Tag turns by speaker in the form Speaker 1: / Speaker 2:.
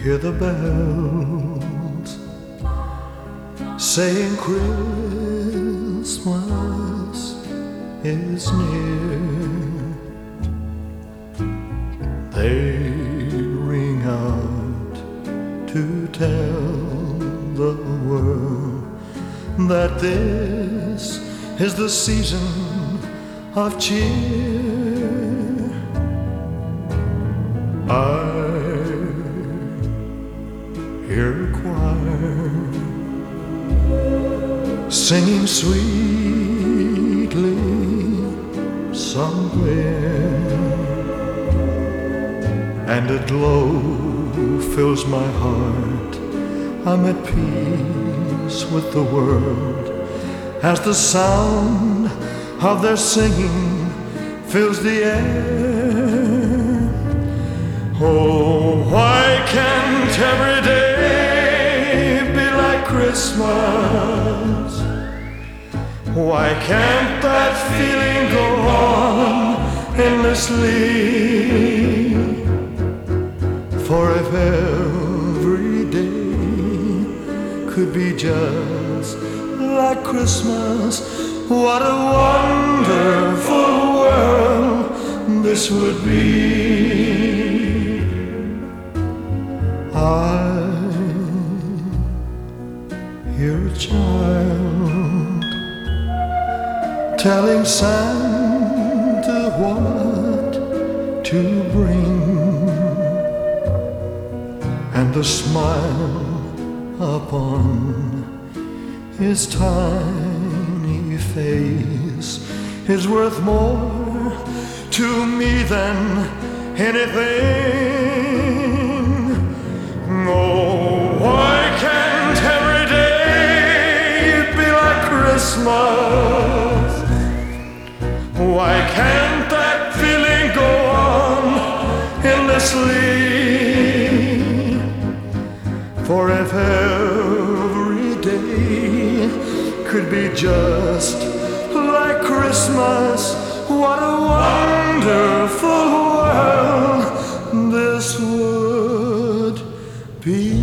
Speaker 1: hear the bells saying Christmas is near. They ring out to tell the world that this is the season of cheer. I hear a choir singing sweetly somewhere, and a glow fills my heart. I'm at peace with the world as the sound of their singing fills the air. Oh, why can't every day be like Christmas? Why can't that feeling go on endlessly? For if every day could be just like Christmas, what a wonderful world this would be. I hear a child telling Santa what to bring, and the smile upon his tiny face is worth more to me than anything. Oh, why can't every day be like Christmas? Why can't that feeling go on endlessly? For if every day could be just like Christmas, what a wonderful world this would be.